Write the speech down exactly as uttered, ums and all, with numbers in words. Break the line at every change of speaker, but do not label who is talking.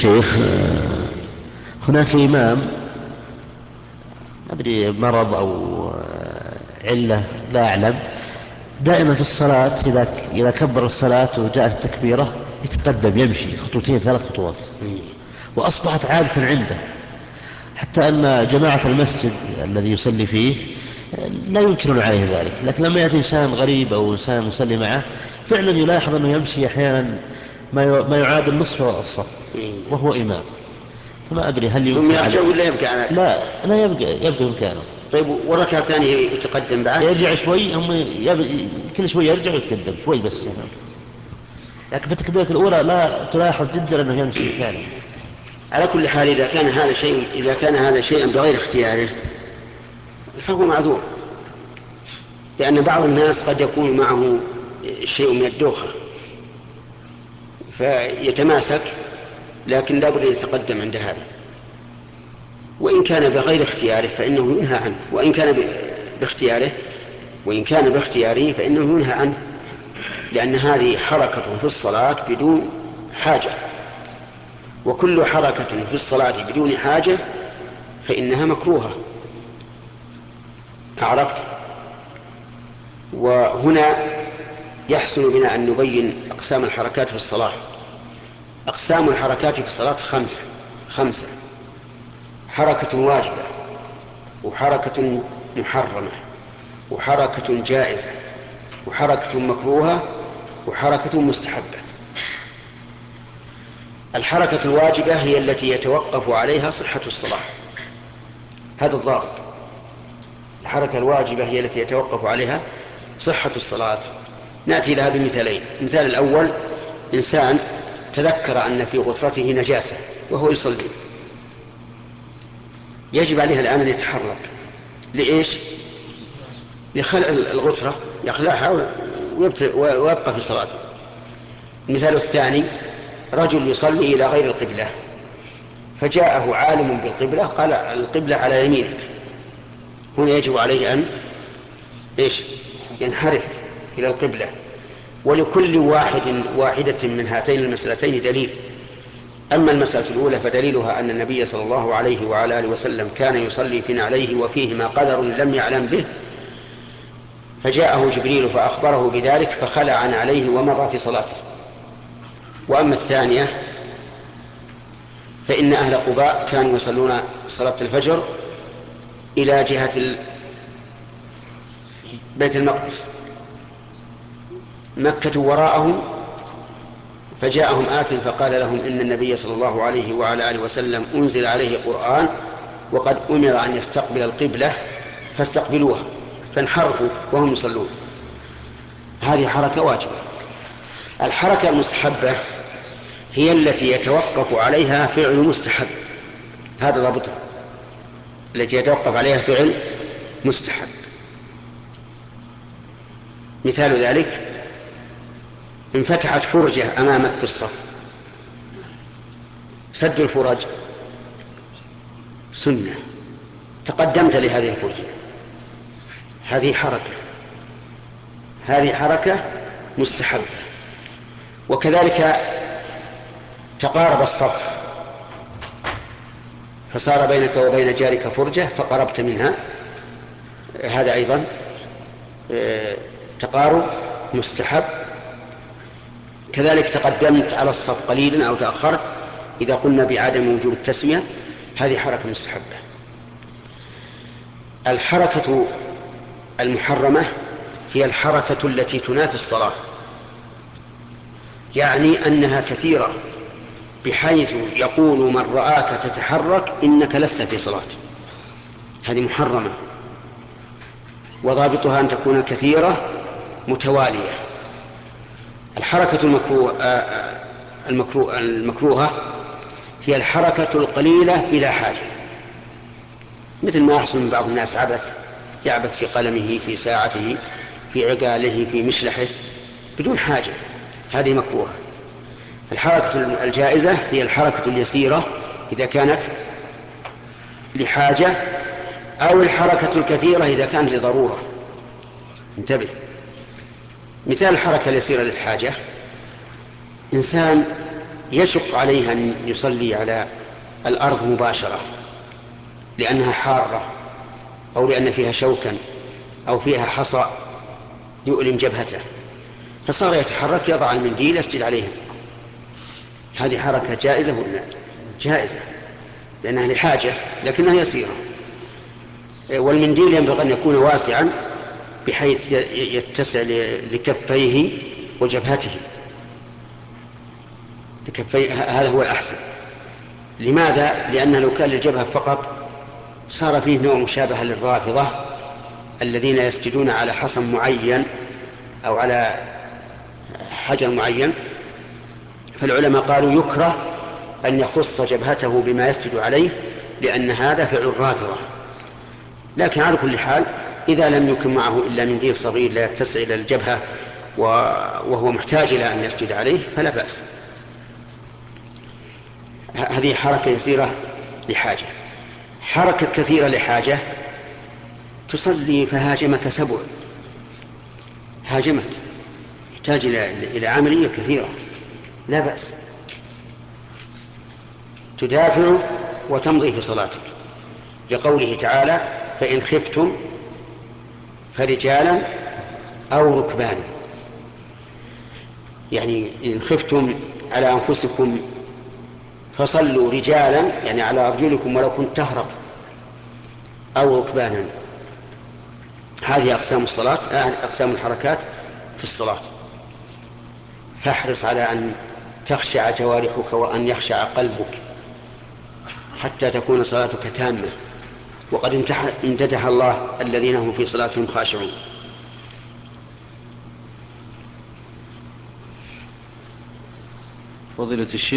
الشيخ، هناك إمام أدري مرض أو علة لا أعلم، دائما في الصلاة إذا إذا كبر الصلاة وجاءت التكبيرة يتقدم يمشي خطوتين ثلاث خطوات، وأصبحت عادة عنده، حتى أن جماعة المسجد الذي يصلي فيه لا ينكرون عليه ذلك، لكن لما يأتي إنسان غريب أو إنسان يصلي معه فعلا يلاحظ أنه يمشي أحيانا ما يعادل نصف الصف وهو إمام. فما أدري هل
ثم
ينكر
يرجع
عليه؟
ولا يبقى على...
لا لا يبقى يبقى مكانه.
طيب وركعة ثانية يتقدم بعد؟
يرجع شوي، هم يب... كل شوي يرجع ويتقدم شوي بس يعني. لكن في التكبيرة الأولى لا تلاحظ جدا أنه يمشي فعلا.
على كل حال إذا كان هذا شيء إذا كان هذا شيئا بغير اختياره فهو معذور، لأن بعض الناس قد يكون معه شيء من الدوخة فيتماسك، لكن لا بد أن يتقدم عند هذا. وإن كان بغير اختياره فإنه ينهى عنه، وإن كان باختياره وإن كان باختياره فإنه ينهى عنه، لأن هذه حركة في الصلاة بدون حاجة، وكل حركة في الصلاة بدون حاجة فإنها مكروهة. عرفت؟ وهنا يحسن بنا أن نبين أقسام الحركات في الصلاة. أقسام الحركات في الصلاة خمسة خمسة حركة واجبة، وحركة محرمة، وحركة جائزة، وحركة مكروهة، وحركة مستحبة. الحركة الواجبة هي التي يتوقف عليها صحة الصلاة، هذا الضابط. الحركة الواجبة هي التي يتوقف عليها صحة الصلاة. نأتي لها بمثالين. المثال الأول: إنسان تذكر أن في غفرته نجاسة وهو يصلي، يجب عليه الآن أن يتحرك. لإيش؟ لخلع الغفرة، يخلعها ويبقى في صلاته. المثال الثاني: رجل يصلي إلى غير القبلة، فجاءه عالم بالقبلة قال: القبلة على يمينك. هنا يجب عليه أن إيش؟ ينحرف إلى القبلة. ولكل واحد واحدة من هاتين المسألتين دليل. أما المسألة الأولى فدليلها أن النبي صلى الله عليه وعلى آله وسلم كان يصلي في نعليه وفيهما قدر لم يعلم به، فجاءه جبريل فأخبره بذلك فخلع عليه ومضى في صلاته. وأما الثانية فإن أهل قباء كانوا يصلون صلاة الفجر إلى جهة بيت المقدس، مكة وراءهم، فجاءهم آت فقال لهم إن النبي صلى الله عليه وعلى آله وسلم أنزل عليه قرآن وقد أمر أن يستقبل القبلة فاستقبلوها، فانحرفوا وهم يصلون. هذه حركة واجبة. الحركة المستحبة هي التي يتوقف عليها فعل مستحب، هذا ضابطها، التي يتوقف عليها فعل مستحب. مثال ذلك: انفتحت فرجة أمامك في الصف، سد الفرج سنة، تقدمت لهذه الفرجة، هذه حركة هذه حركة مستحبة. وكذلك تقارب الصف فصار بينك وبين جارك فرجة فقربت منها، هذا أيضا تقارب مستحب. كذلك تقدمت على الصف قليلا أو تأخرت، إذا قلنا بعدم وجوب التسوية، هذه حركة مستحبة. الحركة المحرمة هي الحركة التي تنافي الصلاة، يعني أنها كثيرة بحيث يقول من رآك تتحرك إنك لست في صلاة، هذه محرمة. وضابطها أن تكون كثيرة متوالية. الحركة المكروه المكروه المكروهة هي الحركة القليلة بلا حاجة، مثل ما يحصل من بعض الناس عبث، يعبث في قلمه، في ساعته، في عقاله، في مشلحه بدون حاجة، هذه مكروهة. الحركة الجائزة هي الحركة اليسيرة إذا كانت لحاجة، أو الحركة الكثيرة إذا كانت لضرورة. انتبه، مثال الحركة اليسيرة للحاجة: إنسان يشق عليه أن يصلي على الأرض مباشرة لأنها حارة أو لأن فيها شوكا أو فيها حصى يؤلم جبهته، فصار يتحرك يضع المنديل يسجد عليها. هذه حركة جائزة ولا جائزة لأنها لحاجة لكنها يسيرة. والمنديل ينبغي أن يكون واسعا بحيث يتسع لكفيه وجبهته، لكفيه، هذا هو الأحسن. لماذا؟ لأنه لو كان للجبهة فقط صار فيه نوع مشابه للرافضة الذين يسجدون على حصن معين أو على حجر معين، فالعلماء قالوا يكره أن يخص جبهته بما يسجد عليه لأن هذا فعل الرافضة. لكن على كل حال إذا لم يكن معه إلا منديل صغير لا يتسع إلى الجبهة وهو محتاج إلى أن يسجد عليه فلا بأس. هذه حركة يسيرة لحاجة. حركة كثيرة لحاجة، تصلي فهاجمك سبع، هاجمك يحتاج إلى عملية كثيرة لا بأس، تدافع وتمضي في صلاتك، لقوله تعالى فإن خفتم فرجالا أو ركبانا. يعني إن خفتم على أنفسكم فصلوا رجالا يعني على أرجلكم ولو كنت تهرب، أو ركبانا. هذه أقسام الصلاة، أقسام الحركات في الصلاة. فاحرص على أن تخشع جوارحك وأن يخشع قلبك حتى تكون صلاتك تامة. وقد امتدح الله الذين هم في صلاتهم خاشعون.
فضيلة الشيخ